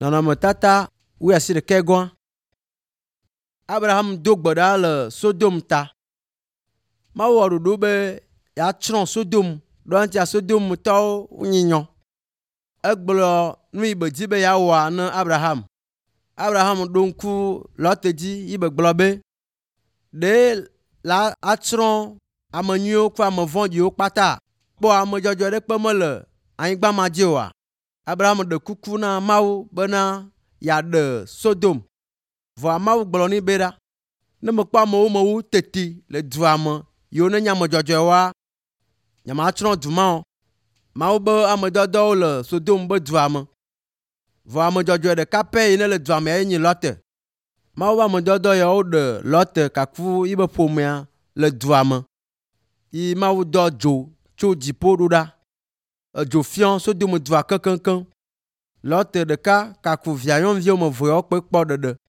Nɔnɔmetata 11. Abraham do gbe ɖa le Sodom ta. Mawu wɔ ɖoɖo be yeatsrɔ̃ Sodom ɖo ŋutia Sodomtɔwo nyinyɔ. Egblɔ nu yi be dzi be yeawɔa ne Abraham. Abraham ɖo ŋku Lɔt dzi yi be gblɔ be ɖe la atsrɔ̃ ame nyuiwo kple ame vɔ̃ɖiwo kpata kpɔ ame dzɔdzɔe ɖekpe mele anyigba ma dzi oa. Abraham ɖe kuku na Mawu bena yeaɖe Sodom. Vɔa Mawu gblɔ nɛ be ɖa, ne mekpɔ amewo me wu teti le dua me yiwo nenye ame dzɔdzɔewoa, nyematsrɔ̃ du ma o. Mawu be ame dɔdɔwo le Sodom be dua me. Vɔ ame dzɔdzɔe ɖeka pɛ yi ne le dua me nye Lɔt. Mawu be ame dɔdɔ yawo ɖe Lɔt kaku yi be ƒomea le dua me. Yi Mawu dɔ dzo tso dziƒo ɖo ɖa. Edzo fiɔ Sodom dua kekeŋkeŋ. Lɔt ɖeka kaku via nyɔnuvi eve yawo kpe kpɔ ɖeɖe.